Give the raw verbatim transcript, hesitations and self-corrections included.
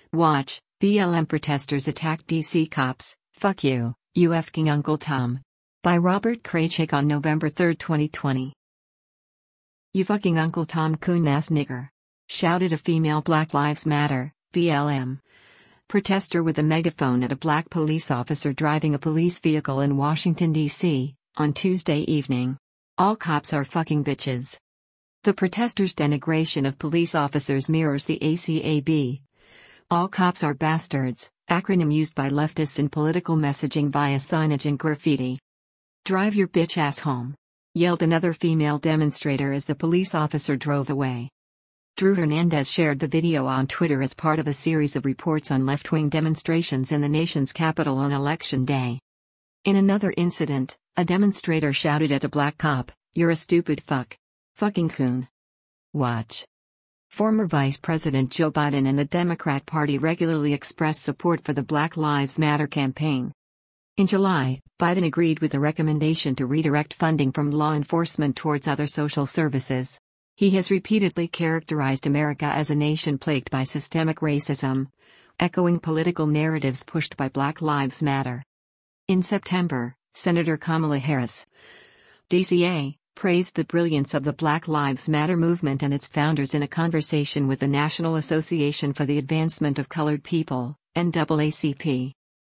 Watch, B L M protesters attack D C cops, fuck you, you effing Uncle Tom. By Robert Kraychik on November third twenty twenty. You fucking Uncle Tom coon ass nigger. Shouted a female Black Lives Matter, B L M. protester with a megaphone at a black police officer driving a police vehicle in Washington, D C, on Tuesday evening. All cops are fucking bitches. The protester's denigration of police officers mirrors the A C A B. All cops are bastards, acronym used by leftists in political messaging via signage and graffiti. Drive your bitch ass home, yelled another female demonstrator as the police officer drove away. Drew Hernandez shared the video on Twitter as part of a series of reports on left-wing demonstrations in the nation's capital on Election Day. In another incident, a demonstrator shouted at a black cop, "You're a stupid fuck. Fucking coon." Watch. Former Vice President Joe Biden and the Democrat Party regularly express support for the Black Lives Matter campaign. In July, Biden agreed with a recommendation to redirect funding from law enforcement towards other social services. He has repeatedly characterized America as a nation plagued by systemic racism, echoing political narratives pushed by Black Lives Matter. In September, Senator Kamala Harris, D C A, praised the brilliance of the Black Lives Matter movement and its founders in a conversation with the National Association for the Advancement of Colored People, N double A C P.